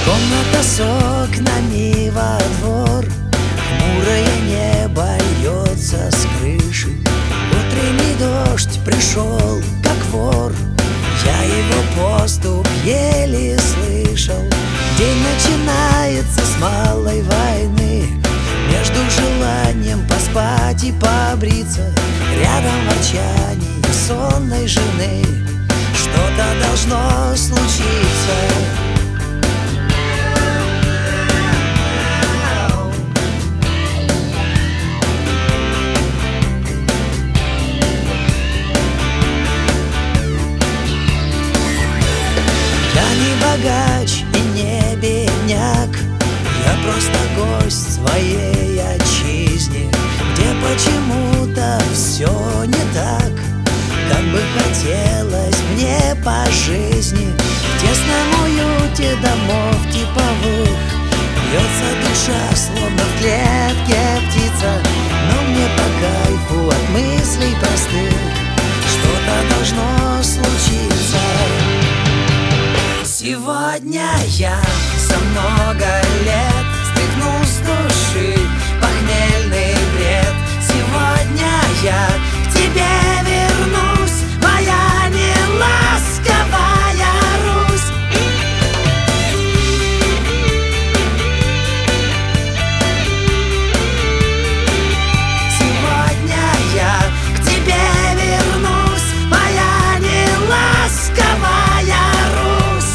Комната с окнами во двор, хмурое небо льется с крыши. Утренний дождь пришел, как вор, я его поступ еле слышал. День начинается с малой войны, между желанием поспать и побриться, рядом ворчание сонной жены. Что-то должно случиться. Я не богач и не бедняк, я просто гость своей отчизне, где почему-то все не так, как бы хотелось мне по жизни. В тесном уюте домов типовых бьется душа, словно в клетке птица, но мне по кайфу от мыслей простых. Что-то должно случиться. Сегодня я за много лет стряхнул с души похмельный бред. Сегодня я к тебе вернусь, моя неласковая Русь. Сегодня я к тебе вернусь, моя неласковая Русь.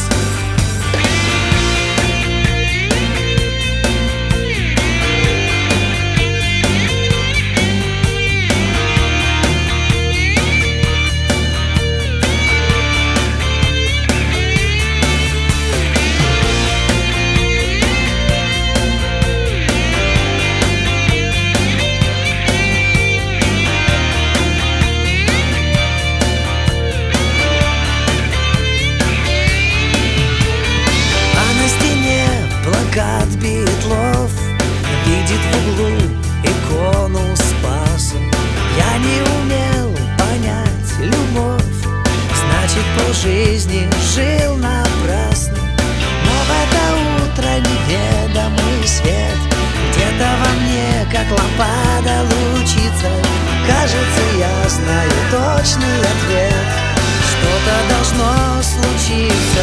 Плакат Битлов видит в углу икону Спаса. Я не умел понять любовь, значит полжизни жил напрасно. Но в это утро неведомый свет где-то во мне, как лампада, лучится. Кажется, я знаю точный ответ. Что-то должно случиться.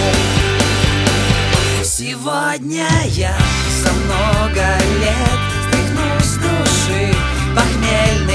Сегодня я за много лет стряхну с души похмелье.